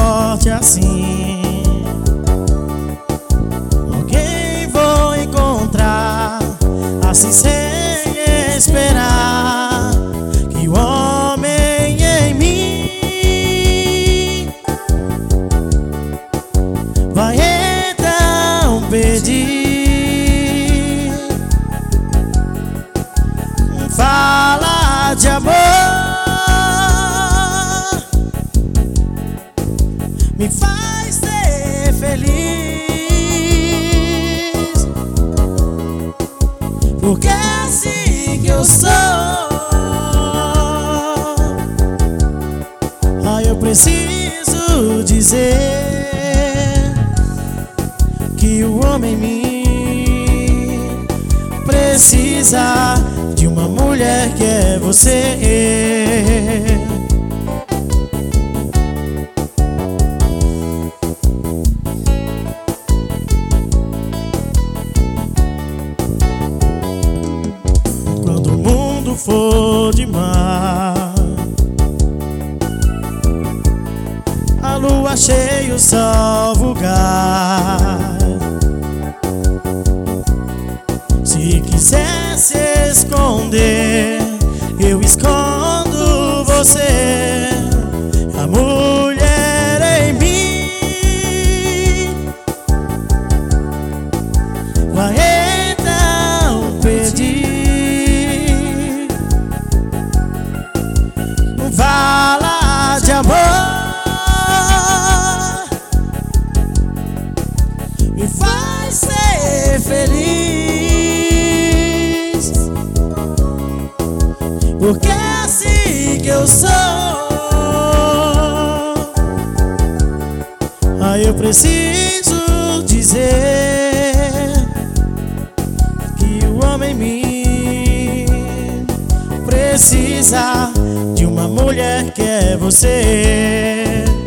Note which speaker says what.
Speaker 1: forte assim. Alguém vou encontrar assim sem esperar, que o homem em mim vai então pedir. Fala de amor, me faz ser feliz, porque é assim que eu sou. Eu preciso dizer que o homem em mim precisa de uma mulher que é você. Quando o mundo for de mar, a lua cheia, o sol vulgar, se quiser se esconder, eu escondo você. A mulher em mim vai então pedir. Fala de amor, me faz ser feliz, porque é assim que eu sou. Eu preciso dizer que o homem em mim precisa de uma mulher que é você.